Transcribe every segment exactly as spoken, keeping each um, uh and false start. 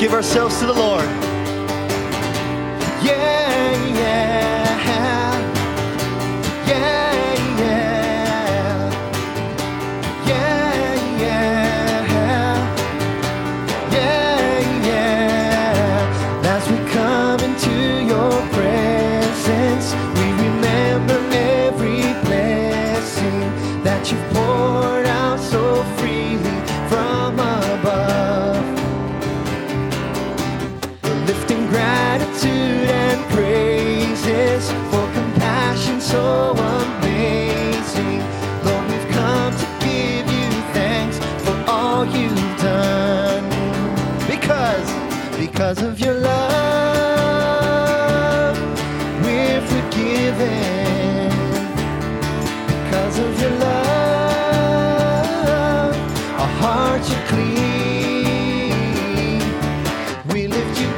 give ourselves to the Lord. Yeah, yeah, yeah, yeah, yeah, yeah, yeah, yeah. As we come into your presence, we remember every blessing that you've poured out so freely from above. We're lifting gratitude and praises for compassion so amazing. Lord, we've come to give you thanks for all you've done. Because, because of your love, we're forgiven. Because of your love, our hearts are clean. We lift you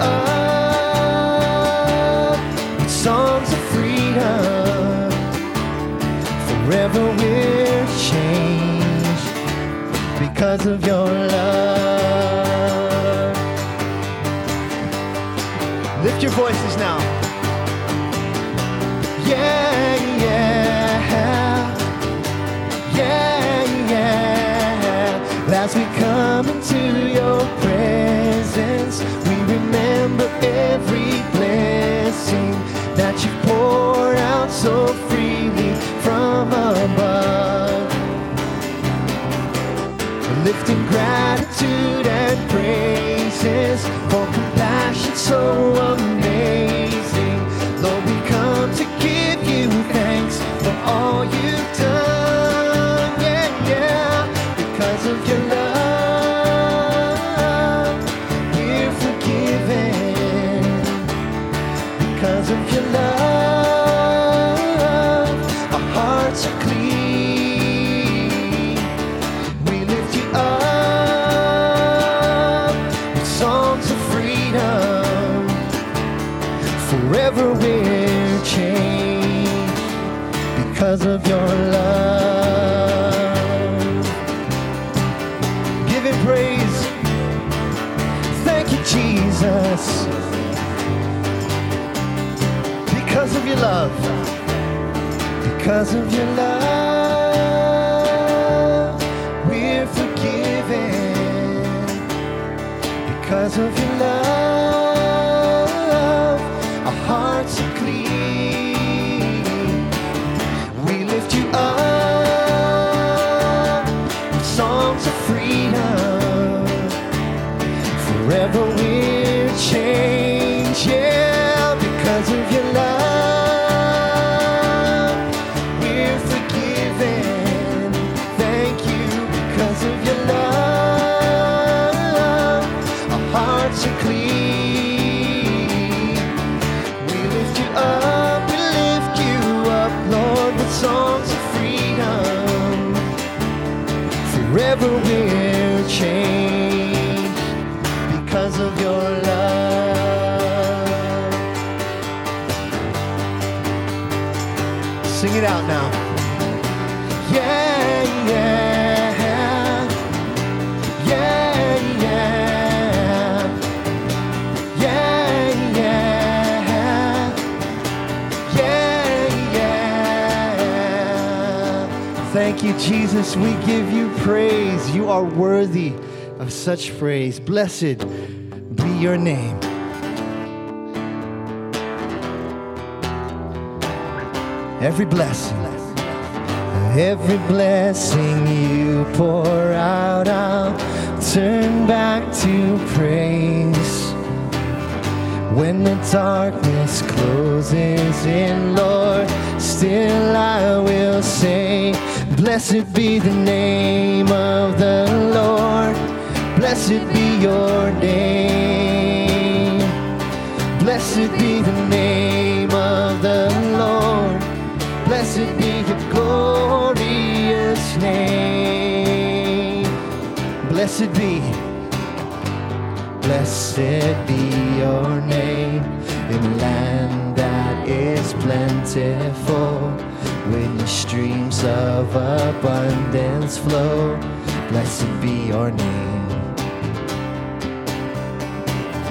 up with songs of freedom. Forever we're changed because of your love. Lift your voices now. Yeah, yeah, yeah, yeah. As we come into your presence, we remember every blessing that you poured out so freely from above. We're lifting gratitude and praises for compassion so amazing. Lord, we come to give you thanks for all you've done. Yeah, yeah. Because of your love, we're forgiven. Because of your love, our hearts are clean. We lift you up with songs of freedom. Forever we're changed because of your love. Give him praise. Thank you, Jesus. Because of your love. Because of your love, we're forgiven. Because of your love, our hearts are clean. We lift you up with songs of freedom. Forever we're changed, yeah, because of your love, we're forgiven. Thank you, because of your love, our hearts are clean. We lift you up, we lift you up, Lord, with songs of freedom. Forever we're changed because of your love. Sing it out now. Yeah, yeah, yeah, yeah, yeah, yeah, yeah, yeah. Thank you, Jesus. We give you praise. You are worthy of such praise. Blessed be your name. Every blessing, every blessing you pour out, I'll turn back to praise. When the darkness closes in, Lord, still I will say, blessed be the name of the Lord. Blessed be your name. Blessed be the name of the Lord. Blessed be your glorious name. Blessed be, blessed be your name in land that is plentiful, when the streams of abundance flow. Blessed be your name.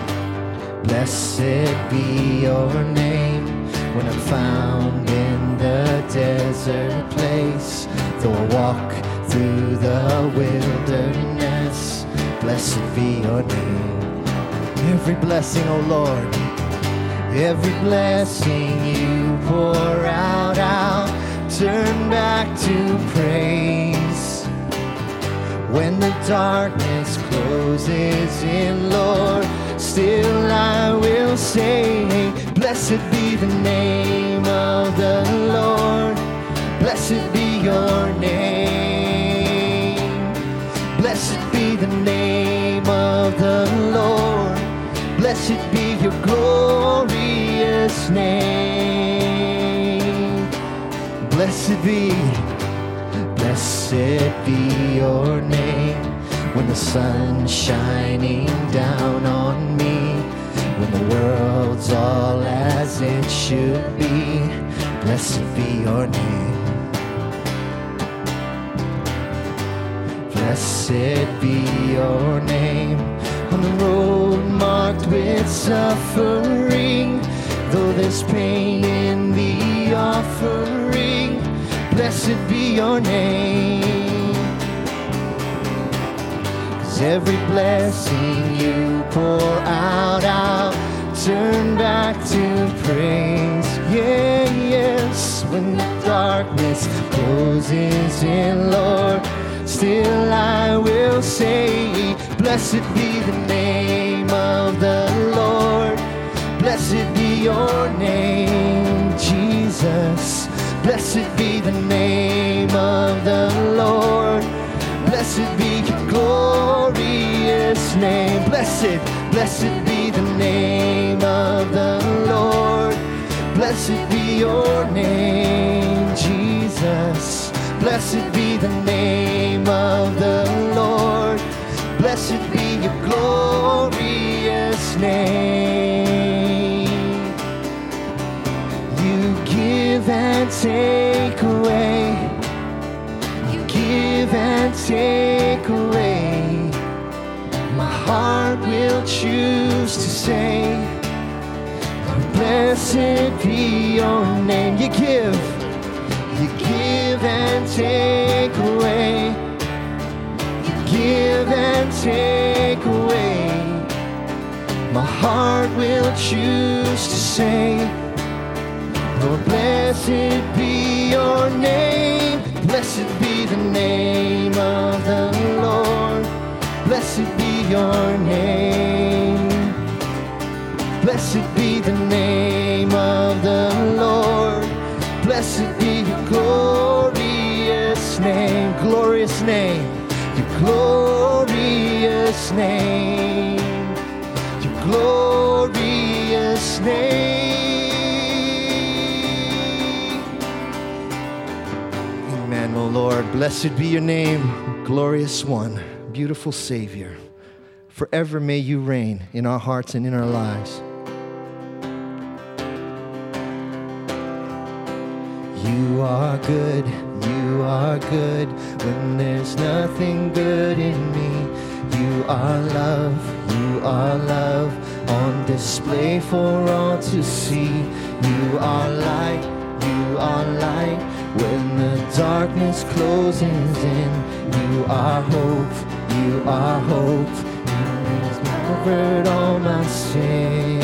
Blessed be your name. When I'm found in the desert place, though I walk through the wilderness, blessed be your name. Every blessing, oh Lord, every blessing you pour out, I'll turn back to praise. When the darkness closes in, Lord, still I will say, blessed be the name of the Lord. Blessed be your name. Blessed be the name of the Lord. Blessed be your glorious name. Blessed be, blessed be your name. When the sun's shining down on me, when the world's all as it should be, blessed be your name. Blessed be your name. On the road marked with suffering, though there's pain in the offering, blessed be your name. 'Cause every blessing you pour out, I'll turn back to praise. Yeah, yes, when the darkness closes in, Lord, still I will say, blessed be the name of the Lord. Blessed be your name, Jesus. Blessed be the name of the Lord. Blessed be your glorious name. Blessed, blessed be the name of the Lord. Blessed be your name, Jesus. Blessed be the name of the Lord. Blessed be your glorious name. You give and take away. You give and take away. My heart will choose to say, blessed be your name. You give, you give and take away. You give and take away. My heart will choose to say, Lord, blessed be your name. Blessed be the name of the Lord. Blessed be your name. Blessed be the name of the Lord. Blessed be your glorious name. Glorious name. Your glorious name. Your glorious name. Amen, O Lord. Blessed be your name, glorious one, beautiful Savior. Forever may you reign in our hearts and in our lives. You are good, you are good, when there's nothing good in me. You are love, you are love, on display for all to see. You are light, you are light, when the darkness closes in. You are hope, you are hope, you've covered all my sin.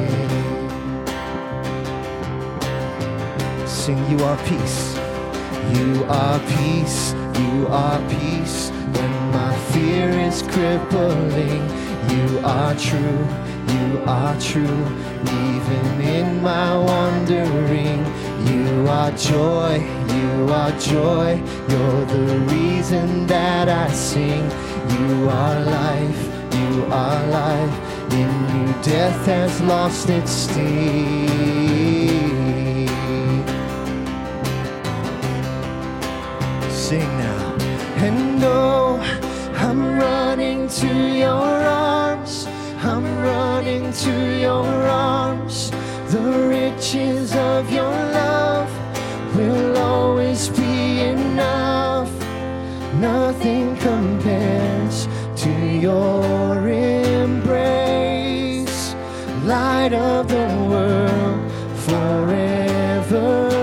Sing, you are peace, you are peace, you are peace, when my fear is crippling. You are true, you are true, even in my wandering. You are joy, you are joy, you're the reason that I sing. You are life, you are life, in you death has lost its sting. Sing now. And oh, I'm running to your arms, I'm running to your arms. The riches of your love will always be enough. Nothing compares to your embrace. light of the world, forever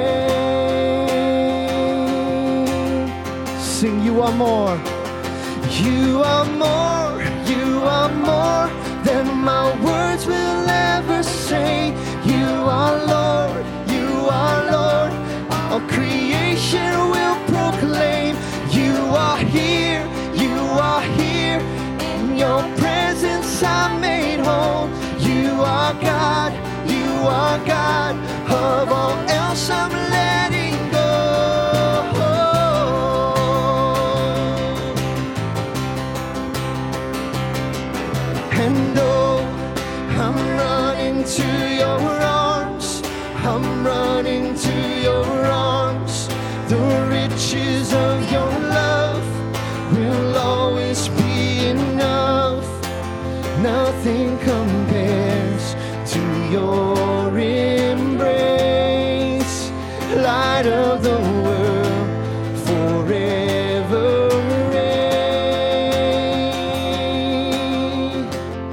reign. Sing, you are more. You are more, you are more than my words will ever say. You are Lord, you are Lord, all creation will proclaim. You are here, you are here, in your presence I'm made whole. You are God, you are God, of all else I'm letting go. And oh, I'm running to your arms, I'm running to your arms. The riches of your love will always be enough. Nothing compares to your embrace, light of the world, forever reign.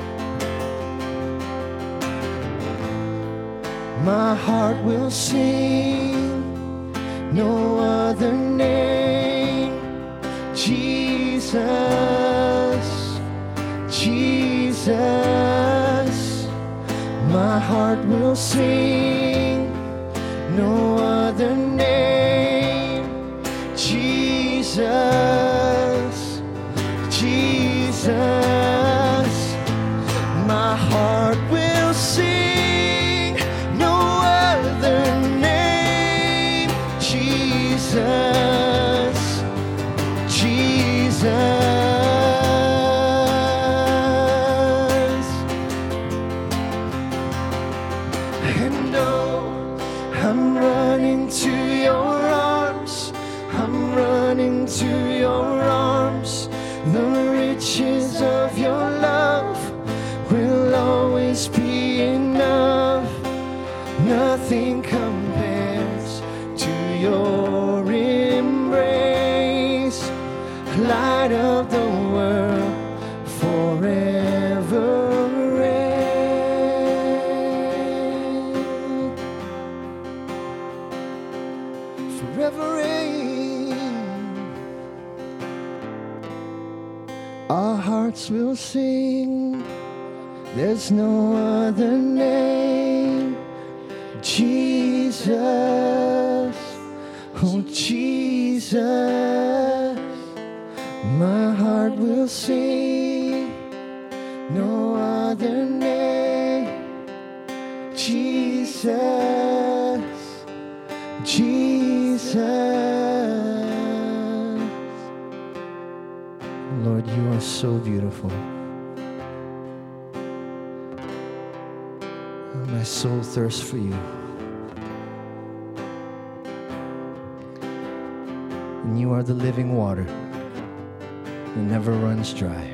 My heart will sing, no other name, Jesus, Jesus. My heart will sing, no other name, Jesus, Jesus. My heart will sing, no other name, Jesus, Jesus. And oh, I'm running to your arms, I'm running to your arms. The riches of your love will always be enough. Nothing compares to your embrace, light of the world, forever reign, forever reign. Our hearts will sing, there's no other name, Jesus, oh Jesus. My heart will sing, no other name, Jesus, Jesus. Lord, you are so beautiful. My soul thirsts for you. And you are the living water that never runs dry.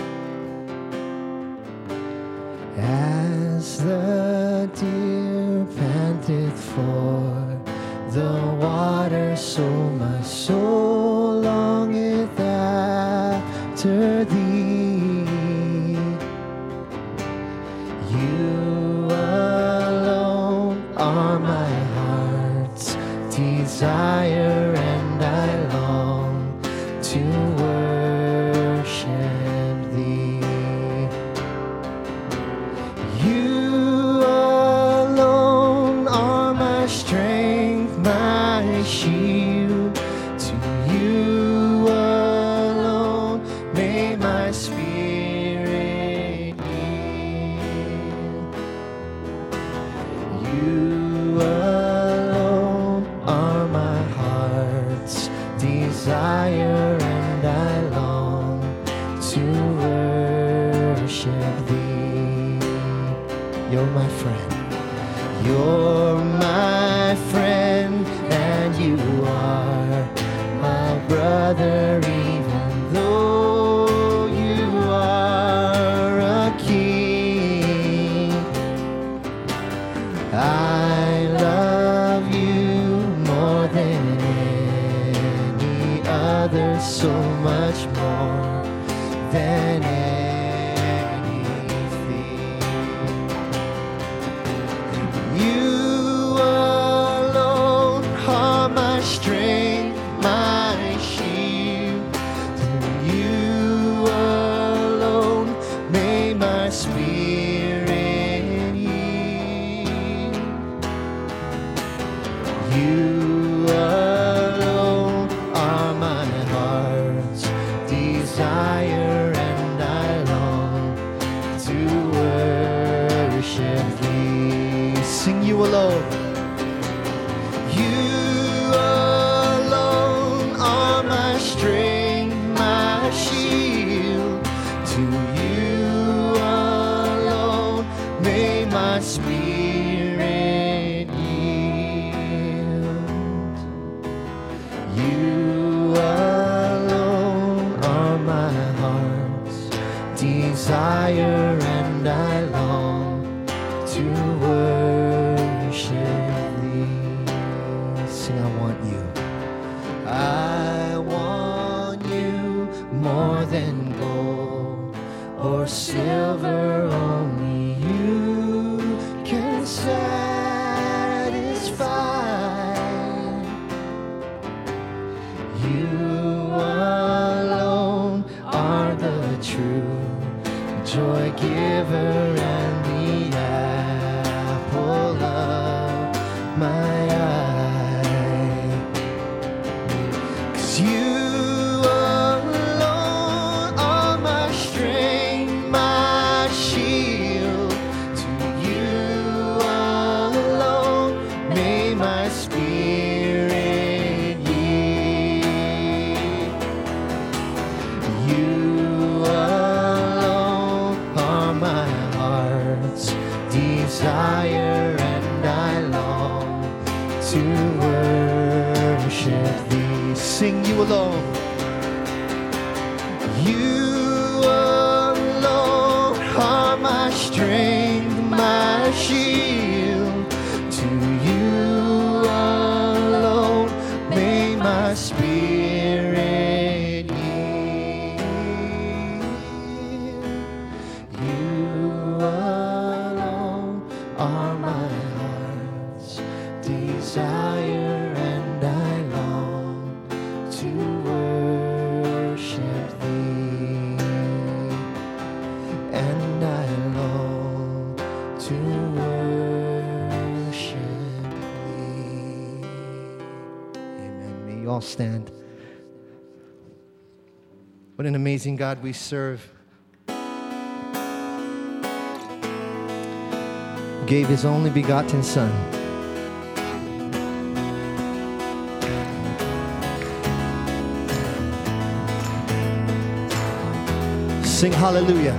As the deer panteth for the water, so my soul longeth after thee. You alone are my heart's desire, and I long to worship thee. You alone are my strength, my shield. To you alone may my spirit yield. You alone are my heart's desire, and I long to worship thee. You're my friend. You're my friend, and you are my brother, even though you are a king. I love you more than any other, so much more than anything. You alone are my strength, my shield. Through you alone may my spirit yield. You alone are my heart's desire, and I long to worship thee. Sing you alone. You alone are my strength, my shield. To you alone may my spirit yield. You alone are my heart's desire, and I long to worship thee. Sing, I want you. I want you more than gold or silver. Only you can satisfy. You alone are the true joy giver and the apple of my eye. 'Cause you alone are my strength, my shield. To you alone may my spirit yield. You alone are my heart's desire, and I long to worship thee. Sing, you alone. You alone are my strength, my shield. To you alone may my spirit yield. You alone are my heart's desire, and I long to worship thee. And I long to worship thee. Amen. May you all stand. What an amazing God we serve. Gave his only begotten Son. Sing hallelujah.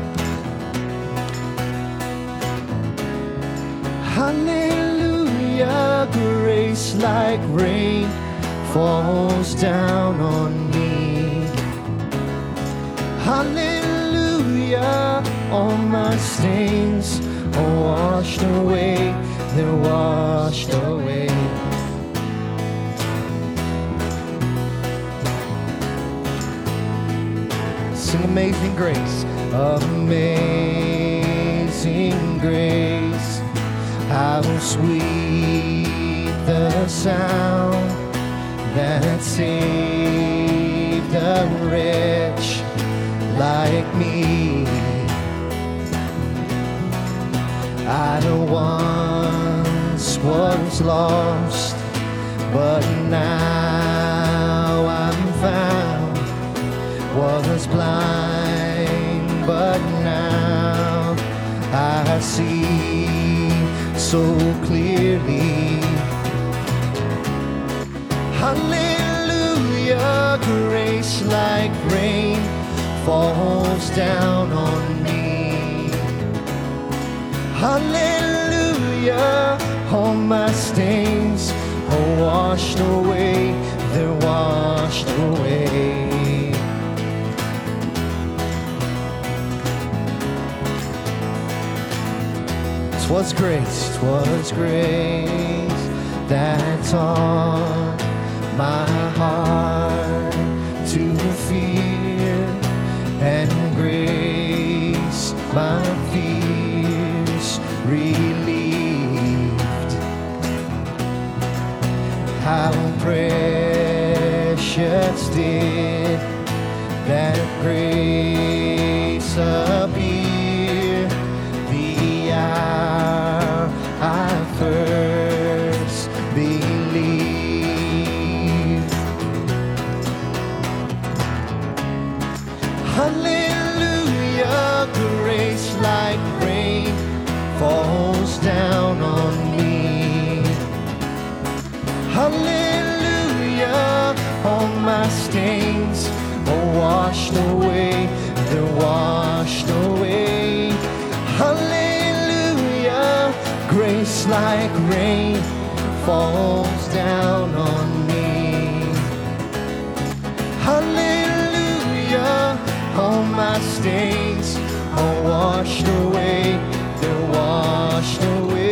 Hallelujah, grace like rain falls down on me. Hallelujah, all my stains are washed away, they're washed away. Sing amazing grace, amazing grace. How sweet the sound that saved a wretch like me. I once was lost, but now I'm found. Was blind, but now I see so clearly. Hallelujah, grace like rain falls down on me. Hallelujah, all my stains are washed away, they're washed away. 'Twas grace, 'twas grace that taught my heart to fear, and grace my fears relieved. how precious did that grace appear the hour I first believed. Hallelujah, grace like rain falls down on me. Hallelujah, all my stains are washed away, they're washed away. Hallelujah, grace like rain falls down on me. Hallelujah, all my stains are washed away, they're washed away.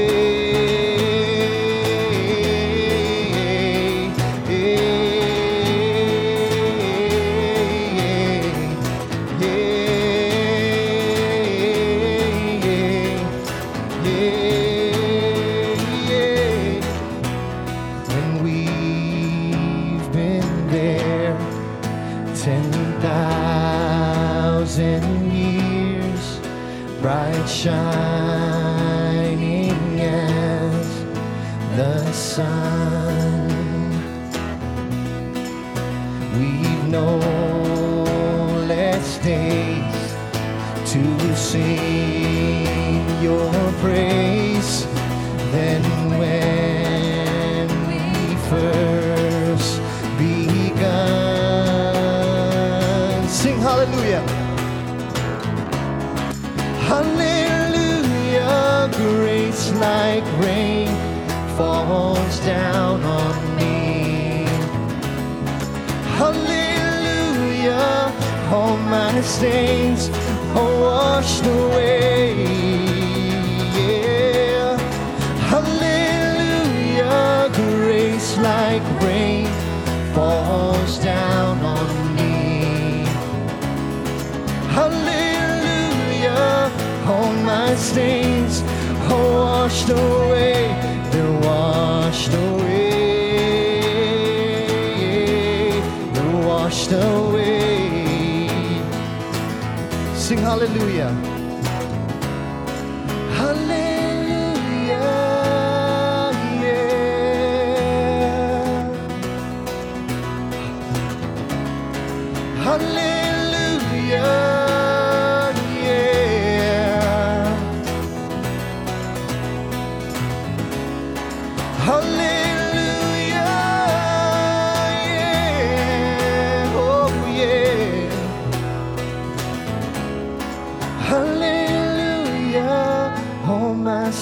Shining as the sun, we've no less days to sing your praise than when we first begun. Sing hallelujah. Hallelujah, grace like rain falls down on me. Hallelujah, all my stains are washed away. Yeah. Hallelujah, grace like rain falls down on me. Hallelujah, all my stains are washed away, they're washed away, they're washed away. Sing hallelujah. Hallelujah, yeah. Hallelujah.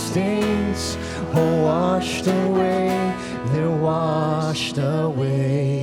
Stains are washed away, they're washed away.